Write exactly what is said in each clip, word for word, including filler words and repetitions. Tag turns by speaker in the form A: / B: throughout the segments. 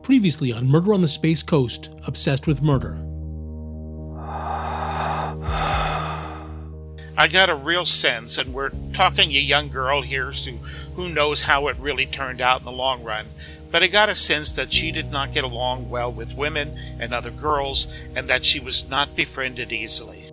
A: Previously on Murder on the Space Coast, Obsessed with Murder.
B: I got a real sense, and we're talking a young girl here, so who knows how it really turned out in the long run, but I got a sense that she did not get along well with women and other girls, and that she was not befriended easily.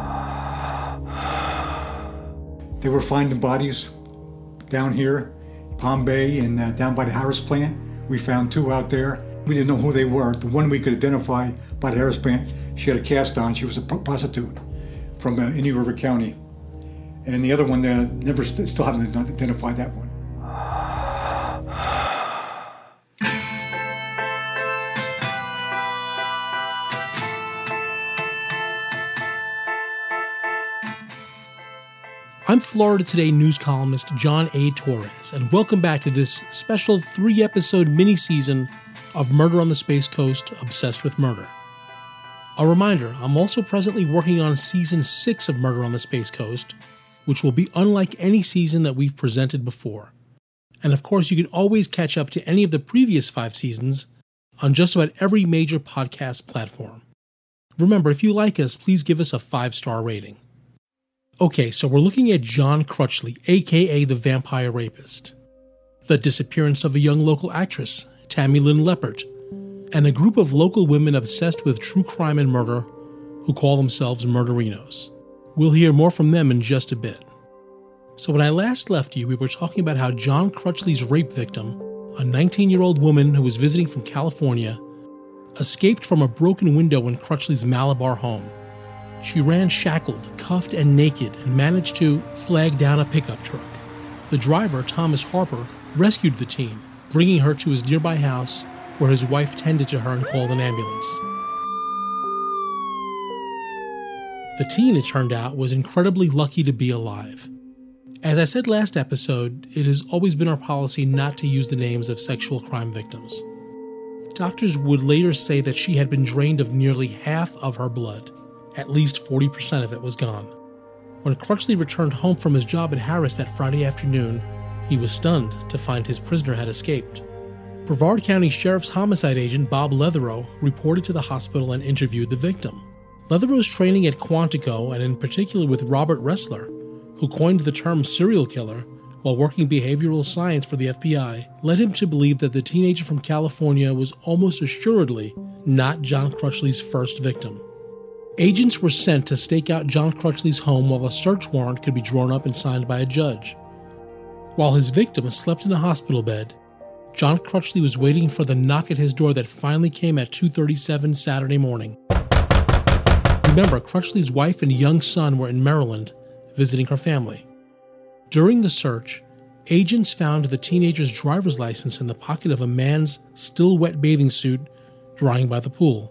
C: They were finding bodies down here, Palm Bay, and uh, down by the Harris plant. We found two out there. We didn't know who they were. The one we could identify by the Harris plant, she had a cast on. She was a prostitute from uh, Indian River County. And the other one, uh, never st- still haven't identified that one.
A: I'm Florida Today news columnist John A. Torres, and welcome back to this special three-episode mini-season of Murder on the Space Coast, Obsessed with Murder. A reminder, I'm also presently working on Season six of Murder on the Space Coast, which will be unlike any season that we've presented before. And of course, you can always catch up to any of the previous five seasons on just about every major podcast platform. Remember, if you like us, please give us a five-star rating. Okay, so we're looking at John Crutchley, aka the Vampire Rapist, the disappearance of a young local actress, Tammy Lynn Leppert, and a group of local women obsessed with true crime and murder who call themselves murderinos. We'll hear more from them in just a bit. So when I last left you, we were talking about how John Crutchley's rape victim, a nineteen-year-old woman who was visiting from California, escaped from a broken window in Crutchley's Malabar home. She ran shackled, cuffed, and naked and managed to flag down a pickup truck. The driver, Thomas Harper, rescued the teen, bringing her to his nearby house where his wife tended to her and called an ambulance. The teen, it turned out, was incredibly lucky to be alive. As I said last episode, it has always been our policy not to use the names of sexual crime victims. Doctors would later say that she had been drained of nearly half of her blood. At least forty percent of it was gone. When Crutchley returned home from his job at Harris that Friday afternoon, he was stunned to find his prisoner had escaped. Brevard County Sheriff's homicide agent Bob Leatherow reported to the hospital and interviewed the victim. Leatherow's training at Quantico, and in particular with Robert Ressler, who coined the term serial killer while working behavioral science for the F B I, led him to believe that the teenager from California was almost assuredly not John Crutchley's first victim. Agents were sent to stake out John Crutchley's home while a search warrant could be drawn up and signed by a judge. While his victim slept in a hospital bed, John Crutchley was waiting for the knock at his door that finally came at two thirty-seven Saturday morning. Remember, Crutchley's wife and young son were in Maryland, visiting her family. During the search, agents found the teenager's driver's license in the pocket of a man's still wet bathing suit drying by the pool.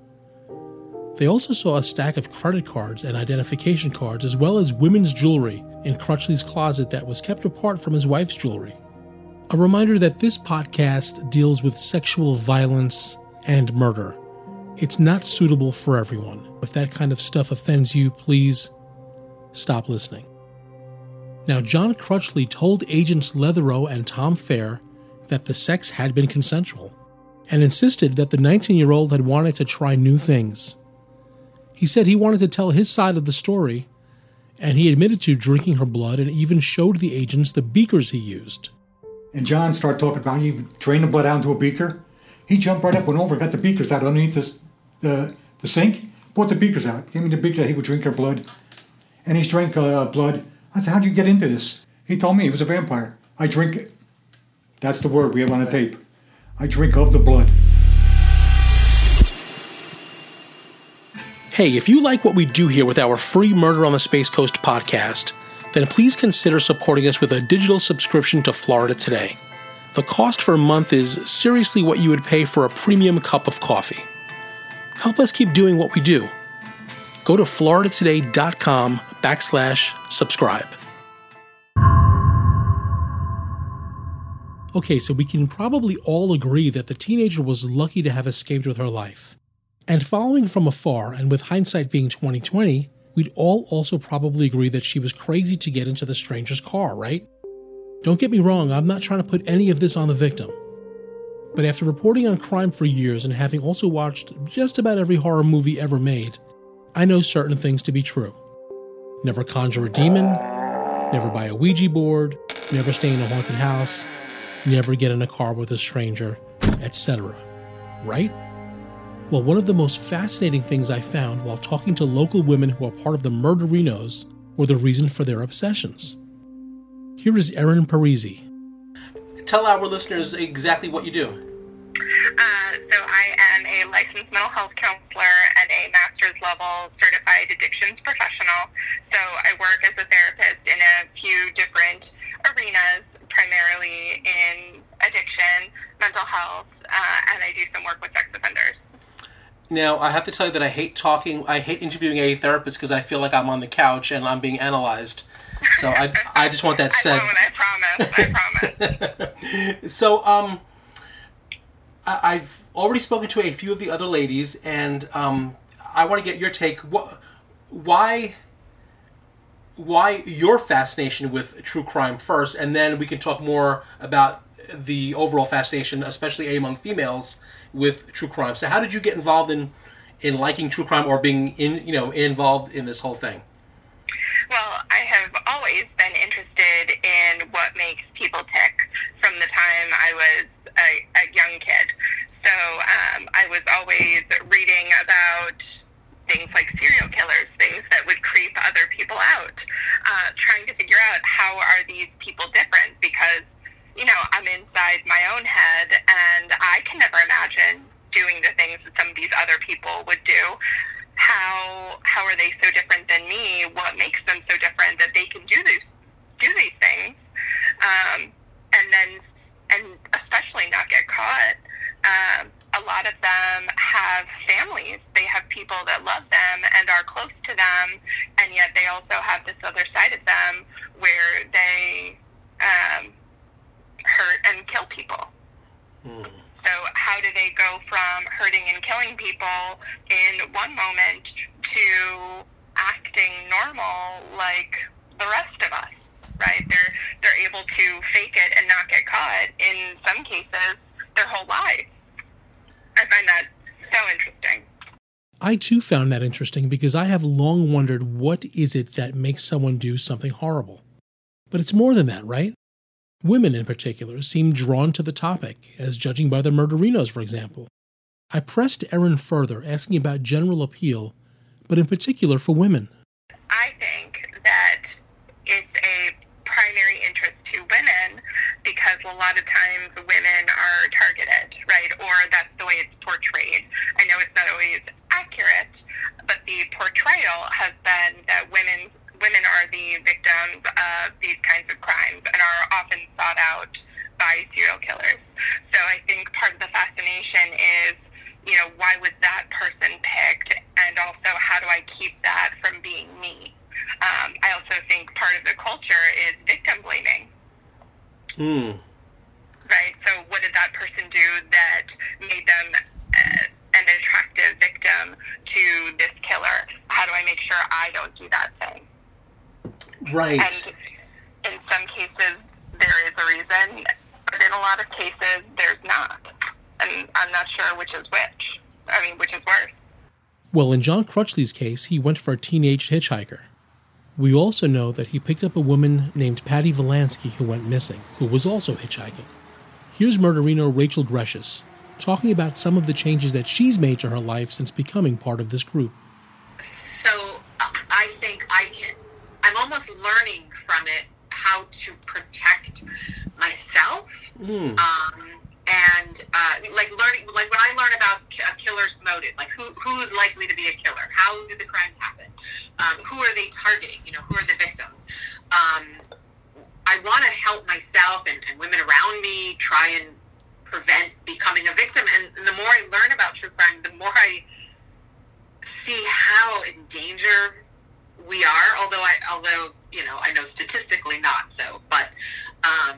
A: They also saw a stack of credit cards and identification cards, as well as women's jewelry in Crutchley's closet that was kept apart from his wife's jewelry. A reminder that this podcast deals with sexual violence and murder. It's not suitable for everyone. If that kind of stuff offends you, please stop listening. Now, John Crutchley told agents Leatherow and Tom Fair that the sex had been consensual, and insisted that the nineteen-year-old had wanted to try new things. He said he wanted to tell his side of the story, and he admitted to drinking her blood and even showed the agents the beakers he used.
C: And John started talking about he drained the blood out into a beaker. He jumped right up, went over, got the beakers out underneath this, the, the sink, brought the beakers out, gave me the beaker that he would drink her blood. And he's drank uh, blood. I said, how do you get into this? He told me he was a vampire. I drink it. That's the word we have on the tape. I drink of the blood.
A: Hey, if you like what we do here with our free Murder on the Space Coast podcast, then please consider supporting us with a digital subscription to Florida Today. The cost for a month is seriously what you would pay for a premium cup of coffee. Help us keep doing what we do. Go to floridatoday.com backslash subscribe. Okay, so we can probably all agree that the teenager was lucky to have escaped with her life. And following from afar, and with hindsight being twenty twenty, we'd all also probably agree that she was crazy to get into the stranger's car, right? Don't get me wrong, I'm not trying to put any of this on the victim. But after reporting on crime for years and having also watched just about every horror movie ever made, I know certain things to be true. Never conjure a demon, never buy a Ouija board, never stay in a haunted house, never get in a car with a stranger, et cetera. Right? Well, one of the most fascinating things I found while talking to local women who are part of the Murderinos were the reason for their obsessions. Here is Erin Parisi. Tell our listeners exactly what you do.
D: Uh, so I am a licensed mental health counselor and a master's level certified addictions professional. So I work as a therapist in a few different arenas, primarily in addiction, mental health, uh, and I do some work with sex offenders.
A: Now, I have to tell you that I hate talking, I hate interviewing a therapist because I feel like I'm on the couch and I'm being analyzed. So I, I just want that said.
D: I won't, I promise, I promise.
A: So, um, I, I've already spoken to a few of the other ladies, and um, I want to get your take. What, why, why your fascination with true crime first, and then we can talk more about the overall fascination, especially among females, with true crime. So, how did you get involved in, in liking true crime or being in, you know, involved in this whole thing?
D: Well, I have always been interested in what makes people tick from the time I was a, a young kid. So um, I was always reading about things like serial killers, things that would creep other people out, uh, trying to figure out how are these people different, because, you know, I'm inside my own head and I can never imagine doing the things that some of these other people would do. How how are they so different than me? What makes them so different that they can do these do these things, um, and then and especially not get caught? Um, a lot of them have families. They have people that love them and are close to them, and yet they also have this other side of them where they um, hurt and kill people. Mm. So how do they go from hurting and killing people in one moment to acting normal like the rest of us, right? They're they're able to fake it and not get caught, in some cases, their whole lives. I find that so interesting.
A: I too found that interesting because I have long wondered, what is it that makes someone do something horrible? But it's more than that, right? Women in particular seem drawn to the topic, as judging by the Murderinos, for example. I pressed Erin further, asking about general appeal, but in particular for women.
D: I think that it's a primary interest to women because a lot of times women are targeted, right? Or that's the way it's portrayed. I know it's not always accurate, but the portrayal has been that women women are the victims of these kinds of crimes and are often sought out by serial killers. So I think part of the fascination is, you know, why was that person picked? And also, how do I keep that from being me? Um, I also think part of the culture is victim blaming.
A: Mm.
D: Right? So what did that person do that made them uh, an attractive victim to this killer? How do I make sure I don't do that thing?
A: Right.
D: And in some cases, there is a reason, but in a lot of cases, there's not. And I'm not sure which is which. I mean, which is worse.
A: Well, in John Crutchley's case, he went for a teenage hitchhiker. We also know that he picked up a woman named Patty Volansky who went missing, who was also hitchhiking. Here's Murderino Rachel Greshus talking about some of the changes that she's made to her life since becoming part of this group.
E: So uh, I think I can, I'm almost learning from it how to protect myself. Mm. Um, and uh, like learning, like when I learn about a killer's motives, like who who's likely to be a killer, how do the crimes happen, um, who are they targeting, you know, who are the victims. Um, I want to help myself and, and women around me try and prevent becoming a victim. And, and the more I learn about true crime, the more I see how in danger we are. Although I, although you know, I know statistically not so, but, um,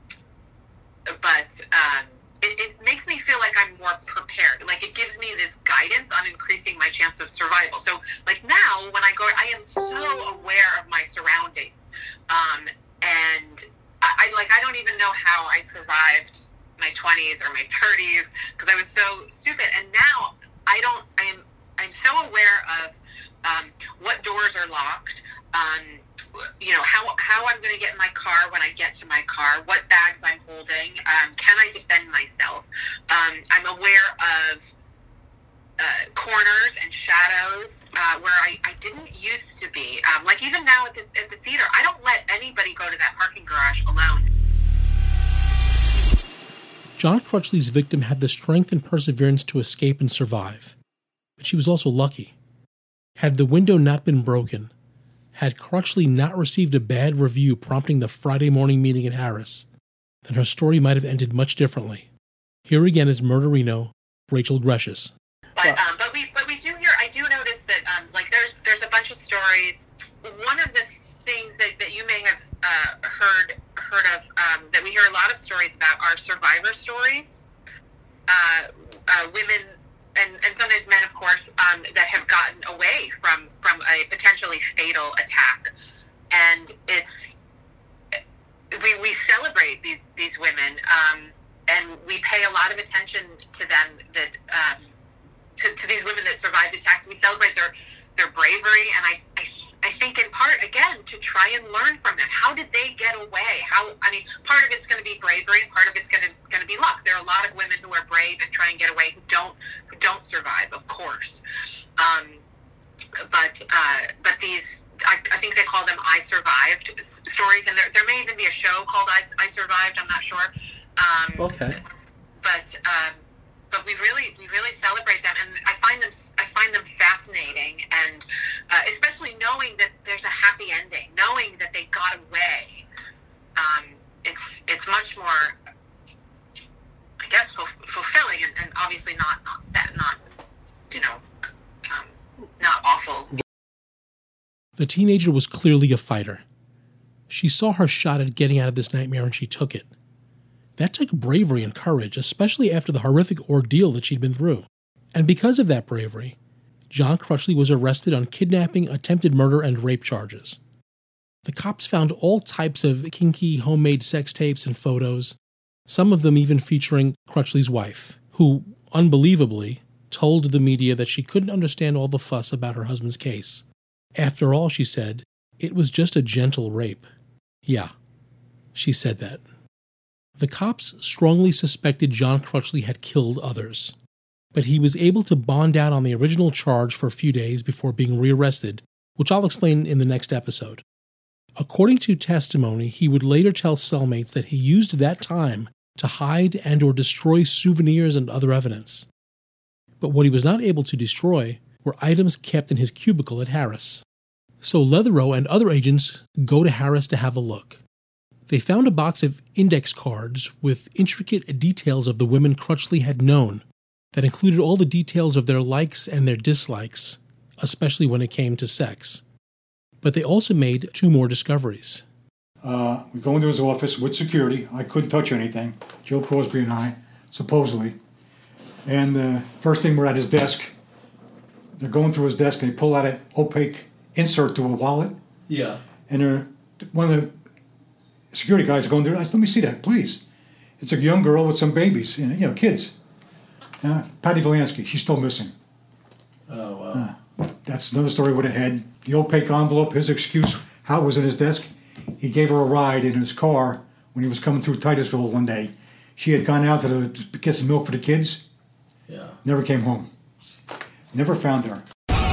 E: but um, it, it makes me feel like I'm more prepared. Like it gives me this guidance on increasing my chance of survival. So, like now, when I go, I am so aware of my surroundings. Um, And I, I like I don't even know how I survived my twenties or my thirties because I was so stupid. And now I don't, I'm, I'm so aware of um, what doors are locked, um, you know, how, how I'm going to get in my car when I get to my car, what bags I'm holding, um, can I defend myself? Um, I'm aware of uh, corners and shadows uh, where I, I didn't used to be. Um, like even now at the, at the theater, I don't let anybody go to that parking garage alone.
A: John Crutchley's victim had the strength and perseverance to escape and survive. But she was also lucky. Had the window not been broken, had Crutchley not received a bad review prompting the Friday morning meeting at Harris, then her story might have ended much differently. Here again is Murderino, Rachel Greshus.
E: But um, but we but we do hear. I do notice that um, like there's there's a bunch of stories. One of the things that, that you may have uh, heard heard of um, that we hear a lot of stories about are survivor stories. Uh, uh, women. And, and sometimes men, of course, um, that have gotten away from, from a potentially fatal attack. And it's, we, we celebrate these, these women, um, and we pay a lot of attention to them, that, um, to, to these women that survived attacks. We celebrate their, their bravery. And I, I, I think in part, again, to try and learn from them. How did they get away? How, I mean, part of it's going to be bravery and part of it's going to, going to be luck. There are a lot of women who are brave and try and get away who don't, who don't survive, of course. Um, but, uh, but these, I, I think they call them I Survived stories. And there, there may even be a show called I, I Survived. I'm not sure. Um,
A: okay.
E: But, um, but we really, we really celebrate them, and I find them, I find them fascinating, and uh, especially knowing that there's a happy ending, knowing that they got away. Um, it's, it's much more, I guess, f- fulfilling, and, and obviously not, not set, not, you know, um, not awful.
A: The teenager was clearly a fighter. She saw her shot at getting out of this nightmare, and she took it. That took bravery and courage, especially after the horrific ordeal that she'd been through. And because of that bravery, John Crutchley was arrested on kidnapping, attempted murder, and rape charges. The cops found all types of kinky homemade sex tapes and photos, some of them even featuring Crutchley's wife, who, unbelievably, told the media that she couldn't understand all the fuss about her husband's case. After all, she said, it was just a gentle rape. Yeah, she said that. The cops strongly suspected John Crutchley had killed others, but he was able to bond out on the original charge for a few days before being rearrested, which I'll explain in the next episode. According to testimony, he would later tell cellmates that he used that time to hide and or destroy souvenirs and other evidence. But what he was not able to destroy were items kept in his cubicle at Harris. So Leatherow and other agents go to Harris to have a look. They found a box of index cards with intricate details of the women Crutchley had known that included all the details of their likes and their dislikes, especially when it came to sex. But they also made two more discoveries.
C: Uh, we go into his office with security. I couldn't touch anything. Joe Crosby and I, supposedly. And the uh, first thing, we're at his desk. They're going through his desk, and they pull out an opaque insert to a wallet.
A: Yeah.
C: And they're, one of the security guys going through. I said, let me see that, please. It's a young girl with some babies, you know, you know kids. Uh, Patty Valansky, she's still missing.
A: Oh, wow.
C: Uh, that's another story with a head. The opaque envelope, his excuse, how it was in his desk. He gave her a ride in his car when he was coming through Titusville one day. She had gone out to, the, to get some milk for the kids.
A: Yeah.
C: Never came home. Never found her.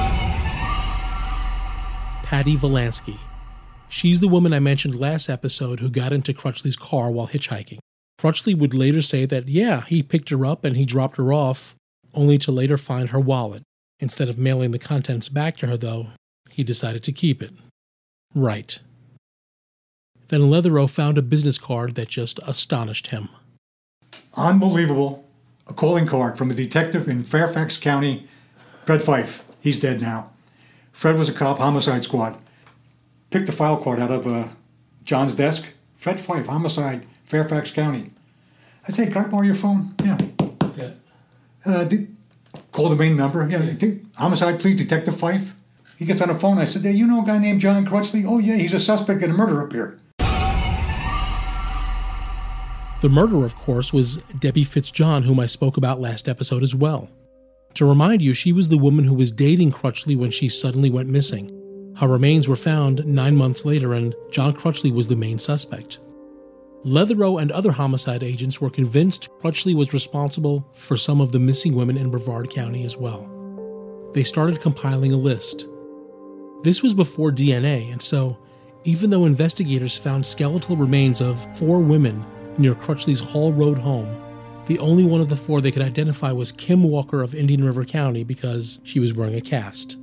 A: Patty Valansky. She's the woman I mentioned last episode who got into Crutchley's car while hitchhiking. Crutchley would later say that, yeah, he picked her up and he dropped her off, only to later find her wallet. Instead of mailing the contents back to her, though, he decided to keep it. Right. Then Leatherow found a business card that just astonished him.
C: Unbelievable. A calling card from a detective in Fairfax County, Fred Fife. He's dead now. Fred was a cop, homicide squad. Picked the file card out of uh, John's desk. Fred Fife, homicide, Fairfax County. I say, can I borrow your phone? Yeah.
A: Yeah.
C: Uh, de- call the main number. Yeah. De- homicide, please, Detective Fife. He gets on the phone. I said, hey, you know a guy named John Crutchley? Oh, yeah, he's a suspect in a murder up here.
A: The murderer, of course, was Debbie Fitzjohn, whom I spoke about last episode as well. To remind you, she was the woman who was dating Crutchley when she suddenly went missing. Her remains were found nine months later, and John Crutchley was the main suspect. Leatherow and other homicide agents were convinced Crutchley was responsible for some of the missing women in Brevard County as well. They started compiling a list. This was before D N A, and so, even though investigators found skeletal remains of four women near Crutchley's Hall Road home, the only one of the four they could identify was Kim Walker of Indian River County because she was wearing a cast.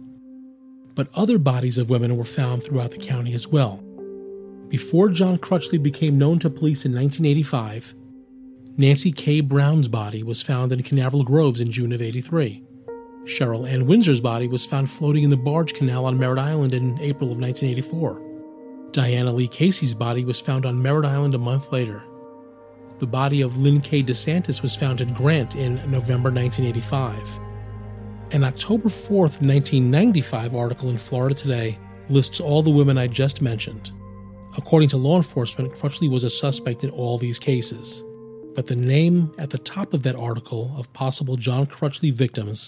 A: But other bodies of women were found throughout the county as well. Before John Crutchley became known to police in nineteen eighty-five, Nancy K. Brown's body was found in Canaveral Groves in June of eighty-three. Cheryl Ann Windsor's body was found floating in the Barge Canal on Merritt Island in April of nineteen eighty-four. Diana Lee Casey's body was found on Merritt Island a month later. The body of Lynn K. DeSantis was found in Grant in November nineteen eighty-five. An October fourth, nineteen ninety-five article in Florida Today lists all the women I just mentioned. According to law enforcement, Crutchley was a suspect in all these cases. But the name at the top of that article of possible John Crutchley victims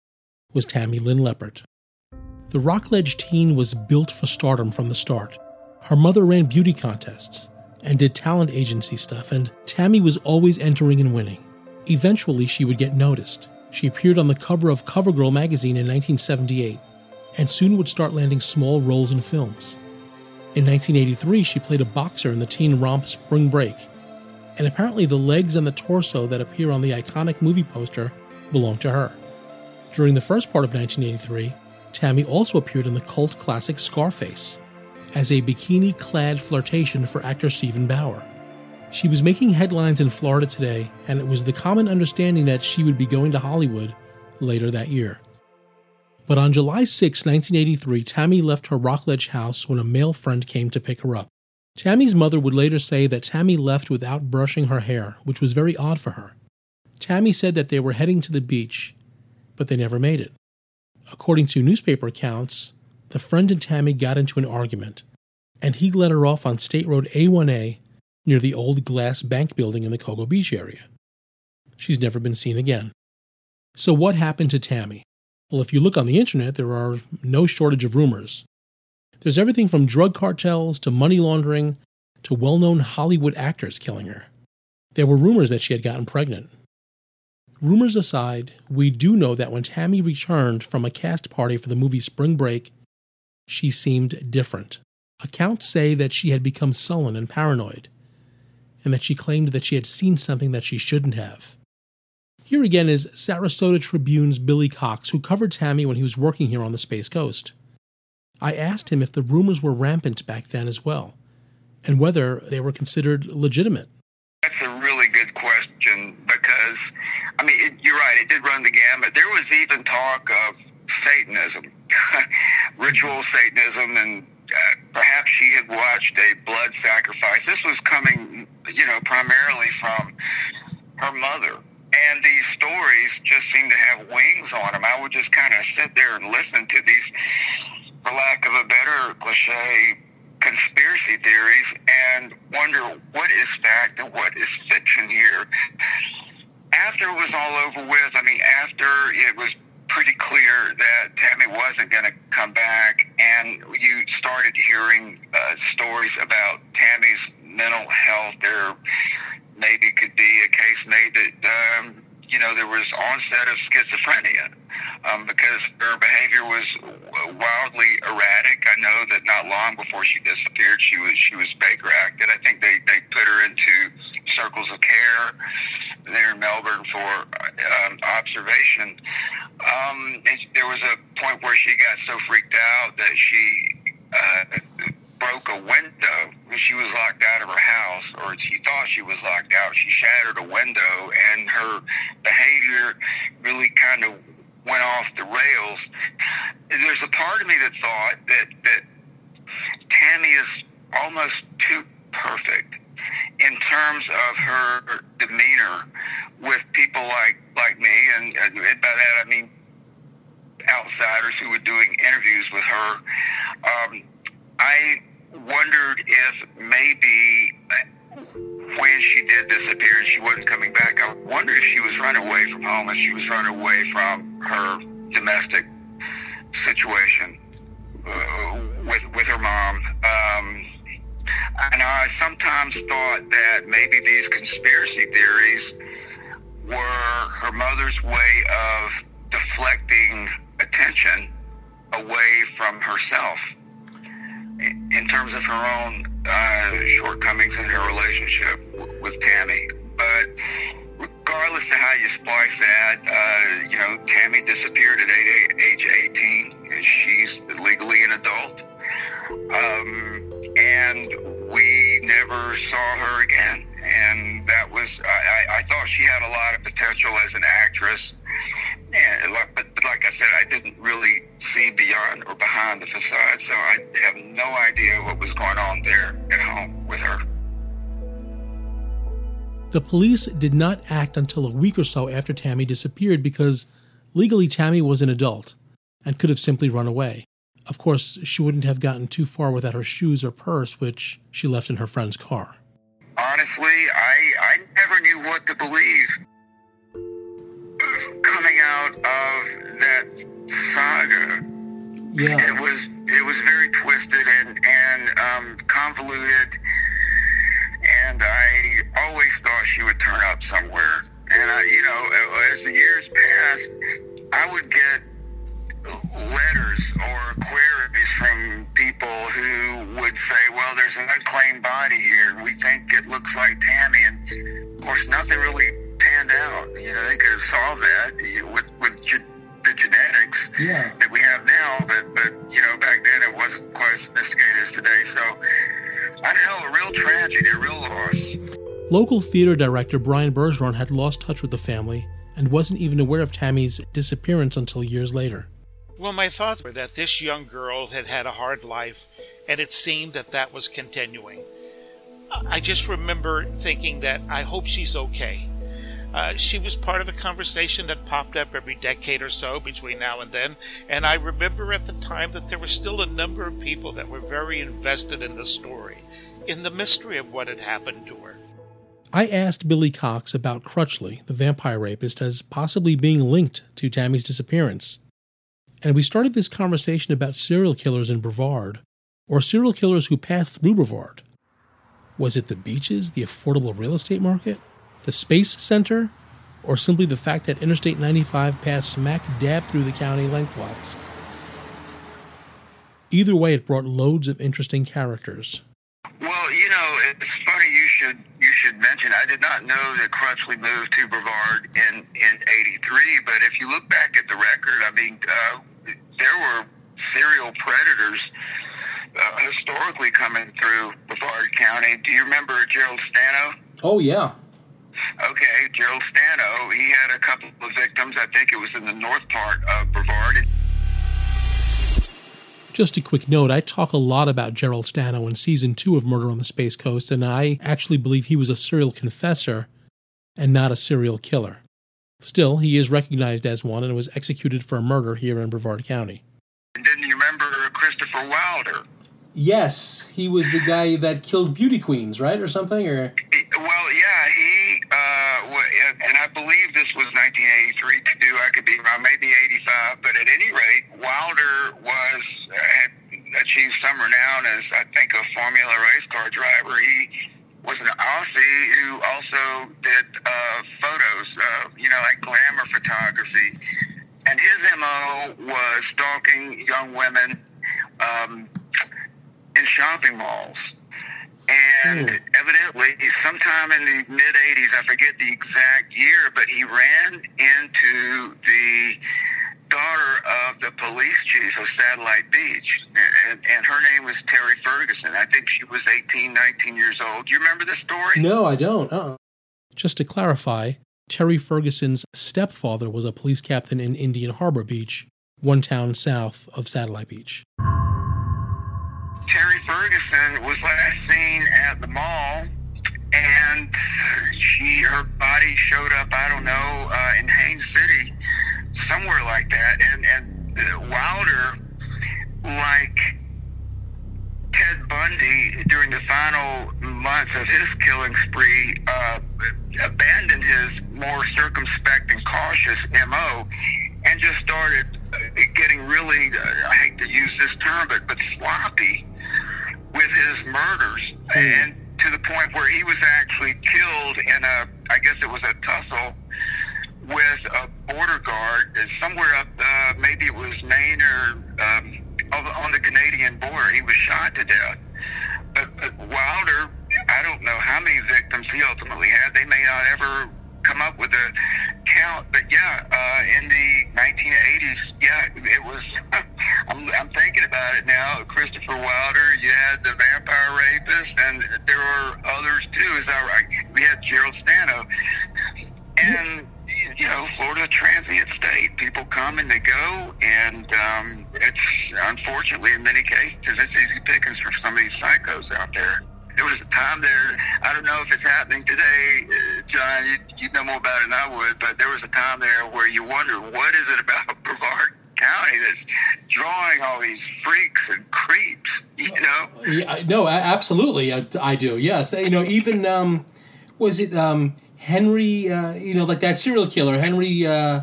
A: was Tammy Lynn Leppert. The Rockledge teen was built for stardom from the start. Her mother ran beauty contests and did talent agency stuff, and Tammy was always entering and winning. Eventually, she would get noticed. She appeared on the cover of CoverGirl magazine in nineteen seventy-eight, and soon would start landing small roles in films. In nineteen eighty-three, she played a boxer in the teen romp Spring Break, and apparently the legs and the torso that appear on the iconic movie poster belonged to her. During the first part of nineteen eighty-three, Tammy also appeared in the cult classic Scarface as a bikini-clad flirtation for actor Stephen Bauer. She was making headlines in Florida Today, and it was the common understanding that she would be going to Hollywood later that year. But on July sixth, nineteen eighty-three, Tammy left her Rockledge house when a male friend came to pick her up. Tammy's mother would later say that Tammy left without brushing her hair, which was very odd for her. Tammy said that they were heading to the beach, but they never made it. According to newspaper accounts, the friend and Tammy got into an argument, and he let her off on State Road A one A near the old glass bank building in the Cocoa Beach area. She's never been seen again. So what happened to Tammy? Well, if you look on the internet, there are no shortage of rumors. There's everything from drug cartels to money laundering to well-known Hollywood actors killing her. There were rumors that she had gotten pregnant. Rumors aside, we do know that when Tammy returned from a cast party for the movie Spring Break, she seemed different. Accounts say that she had become sullen and paranoid, and that she claimed that she had seen something that she shouldn't have. Here again is Sarasota Tribune's Billy Cox, who covered Tammy when he was working here on the Space Coast. I asked him if the rumors were rampant back then as well, and whether they were considered legitimate.
F: That's a really good question because, I mean, it, you're right, it did run the gamut. There was even talk of Satanism, ritual Satanism, and uh, perhaps she had watched a blood sacrifice. This was coming, you know, primarily from her mother. And these stories just seem to have wings on them. I would just kind of sit there and listen to these, for lack of a better cliche, conspiracy theories and wonder what is fact and what is fiction here. After it was all over with, I mean, after it was pretty clear that Tammy wasn't going to come back, and you started hearing uh, stories about Tammy's mental health, there maybe could be a case made that, um, you know, there was onset of schizophrenia um, because her behavior was wildly erratic. I know that not long before she disappeared, she was she was Baker acted. I think they, they put her into circles of care there in Melbourne for um, observation. Um, it, there was a point where she got so freaked out that she uh, broke a window. She was locked out of her house, or she thought she was locked out. She shattered a window, and her behavior really kind of went off the rails. There's a part of me that thought that, that Tammy is almost too perfect in terms of her demeanor with people like, like me, and uh, by that I mean outsiders who were doing interviews with her. Um, I wondered if maybe when she did disappear and she wasn't coming back, I wonder if she was running away from home, if she was running away from her domestic situation uh, with with her mom. Um, and I sometimes thought that maybe these conspiracy theories were her mother's way of deflecting attention away from herself in terms of her own uh, shortcomings in her relationship w- with Tammy. But regardless of how you splice that, uh, you know, Tammy disappeared at age eighteen, and she's legally an adult. Um, and we never saw her again. And that was, I, I thought she had a lot of potential as an actress. And, but, but like I said, I didn't really see beyond or behind the facade, so I have no idea what was going on there at home with her.
A: The police did not act until a week or so after Tammy disappeared because legally Tammy was an adult and could have simply run away. Of course, she wouldn't have gotten too far without her shoes or purse, which she left in her friend's car.
F: Honestly, I, I never knew what to believe. Coming out of that saga,
A: Yeah.
F: it was it was very twisted and and um, convoluted, and I always thought she would turn up somewhere. And I, you know, as the years passed, I would get letters or queries from people who would say, "Well, there's an unclaimed body here, and we think it looks like Tammy." And of course, nothing really panned out. You know, they could have solved that with with ge- the genetics
A: Yeah.
F: that we have now, but but you know, back then it wasn't quite as sophisticated as today. So I don't know, a real tragedy, a real loss.
A: Local theater director Brian Bergeron had lost touch with the family and wasn't even aware of Tammy's disappearance until years later.
B: Well, my thoughts were that this young girl had had a hard life, and it seemed that that was continuing. I just remember thinking that I hope she's okay. Uh, she was part of a conversation that popped up every decade or so between now and then, and I remember at the time that there were still a number of people that were very invested in the story, in the mystery of what had happened to her.
A: I asked Billy Cox about Crutchley, the vampire rapist, as possibly being linked to Tammy's disappearance. And we started this conversation about serial killers in Brevard, or serial killers who passed through Brevard. Was it the beaches, the affordable real estate market, the space center, or simply the fact that Interstate ninety-five passed smack dab through the county lengthwise? Either way, it brought loads of interesting characters.
F: Well, you know, it's funny you should you should mention. I did not know that Crutchley moved to Brevard in in eighty-three. But if you look back at the record, I mean, uh, there were serial predators uh, historically coming through Brevard County. Do you remember Gerald Stano?
A: Oh, yeah.
F: Okay, Gerald Stano. He had a couple of victims. I think it was in the north part of Brevard.
A: Just a quick note, I talk a lot about Gerald Stano in Season two of Murder on the Space Coast, and I actually believe he was a serial confessor and not a serial killer. Still, he is recognized as one and was executed for a murder here in Brevard County.
F: And then you remember Christopher Wilder?
A: Yes, he was the guy that killed beauty queens, right, or something? Or
F: Well, yeah, he, uh, w- and I believe this was nineteen eighty-three, to do, I could be wrong, maybe eighty-five, but at any rate, Wilder was, uh, had achieved some renown as, I think, a Formula race car driver. He was an Aussie who also did uh, photos, uh, you know, like glamour photography. And his M O was stalking young women um, in shopping malls. And
A: Hmm.
F: evidently, sometime in the mid-eighties, I forget the exact year, but he ran into the daughter of the police chief of Satellite Beach, and, and her name was Terry Ferguson. I think she was eighteen, nineteen years old. Do you remember the story?
A: no, I don't. Uh-uh. Just to clarify, Terry Ferguson's stepfather was a police captain in Indian Harbor Beach, one town south of Satellite Beach.
F: Terry Ferguson was last seen at the mall, and she her body showed up, I don't know, uh, in Haines City, somewhere like that. And, and uh, Wilder, like Ted Bundy during the final months of his killing spree, uh, abandoned his more circumspect and cautious M O and just started getting really, uh, I hate to use this term, but, but sloppy with his murders. Mm. And to the point where he was actually killed in a, I guess it was a tussle with a border guard somewhere up, uh, maybe it was Maine or um, on the Canadian border. He was shot to death. But, but Wilder, I don't know how many victims he ultimately had. They may not ever come up with a count, but yeah, uh, in the nineteen eighties, yeah, it was, I'm, I'm thinking about it now, Christopher Wilder, you had the vampire rapist, and there were others too, is that right? We had Gerald Stano, and, you know, Florida transient state, people come and they go, and um, it's, unfortunately, in many cases, it's easy pickings for some of these psychos out there. There was a time there, I don't know if it's happening today, uh, John, you, you know more about it than I would, but there was a time there where you wonder, what is it about Brevard County that's drawing all these freaks and creeps, you know?
A: Yeah, no, absolutely, I, I do, yes. You know, even, um, was it um, Henry, uh, you know, like that serial killer, Henry... Uh...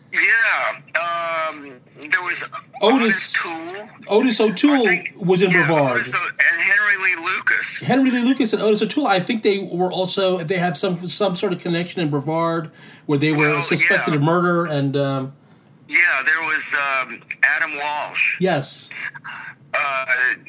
F: Yeah, um, there was
A: Otis,
F: Otis O'Toole.
A: Otis O'Toole think, was in
F: yeah,
A: Brevard.
F: Otis, and Henry Lee Lucas.
A: Henry Lee Lucas and Otis O'Toole. I think they were also, they have some some sort of connection in Brevard where they were well, suspected
F: yeah.
A: of murder. And um,
F: yeah, there was um, Adam Walsh.
A: Yes.
F: Uh,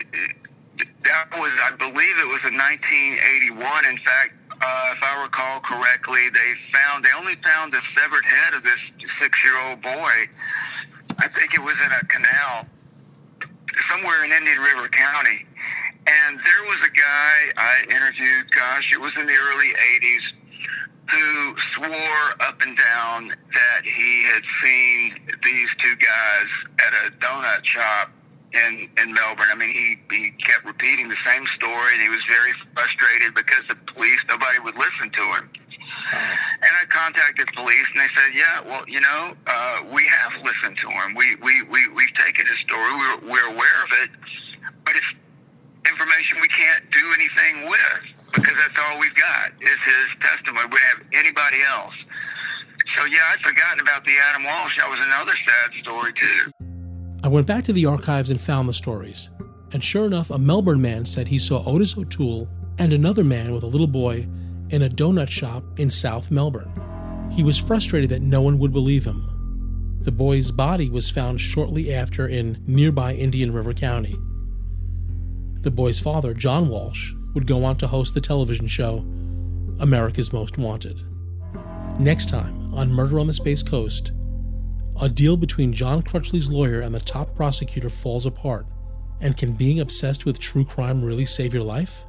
F: that was, I believe it was in nineteen eighty-one. In fact, uh, if I recall correctly, they found, they only found the severed head of this six-year-old boy. I think it was in a canal somewhere in Indian River County. And there was a guy I interviewed, gosh, it was in the early eighties, who swore up and down that he had seen these two guys at a donut shop in, in Melbourne. I mean, he, he kept repeating the same story, and he was very frustrated because the police, nobody would listen to him. And I contacted police, and they said, yeah, well, you know, uh, we have listened to him. We, we, we, we've taken his story. We're, we're aware of it, but it's information we can't do anything with because that's all we've got is his testimony. We don't have anybody else. So, yeah, I'd forgotten about the Adam Walsh. That was another sad story, too.
A: I went back to the archives and found the stories. And sure enough, a Melbourne man said he saw Otis O'Toole and another man with a little boy in a donut shop in South Melbourne. He was frustrated that no one would believe him. The boy's body was found shortly after in nearby Indian River County. The boy's father, John Walsh, would go on to host the television show America's Most Wanted. Next time on Murder on the Space Coast, a deal between John Crutchley's lawyer and the top prosecutor falls apart. And can being obsessed with true crime really save your life?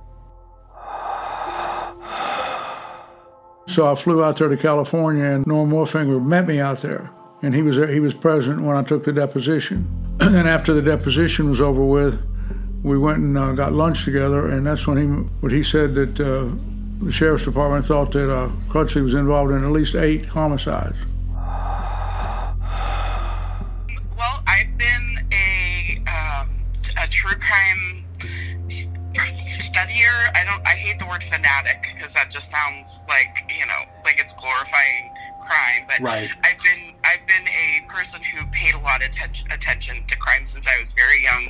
G: So I flew out there to California, and Norm Wolfinger met me out there. And he was there, he was present when I took the deposition. And after the deposition was over with, we went and uh, got lunch together, and that's when he what he said that uh, the sheriff's department thought that uh, Crutchley was involved in at least eight homicides.
D: Well, I've been a um, a true crime studier. I don't. I hate the word fanatic because that just sounds like, you know, like it's glorifying crime. But
A: right.
D: I've been I've been a person who paid a lot of attention attention to crime since I was very young.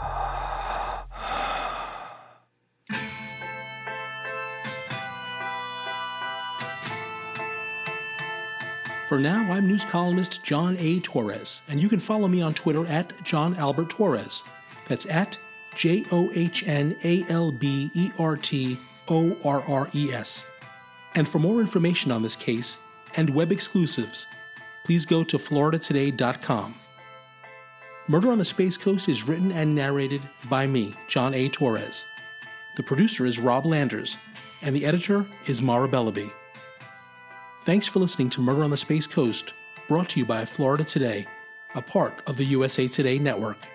A: For now, I'm news columnist John A. Torres, and you can follow me on Twitter at John Albert Torres. That's at J O H N A L B E R T O R R E S. And for more information on this case and web exclusives, please go to florida today dot com. Murder on the Space Coast is written and narrated by me, John A. Torres. The producer is Rob Landers, and the editor is Mara Bellaby. Thanks for listening to Murder on the Space Coast, brought to you by Florida Today, a part of the U S A Today network.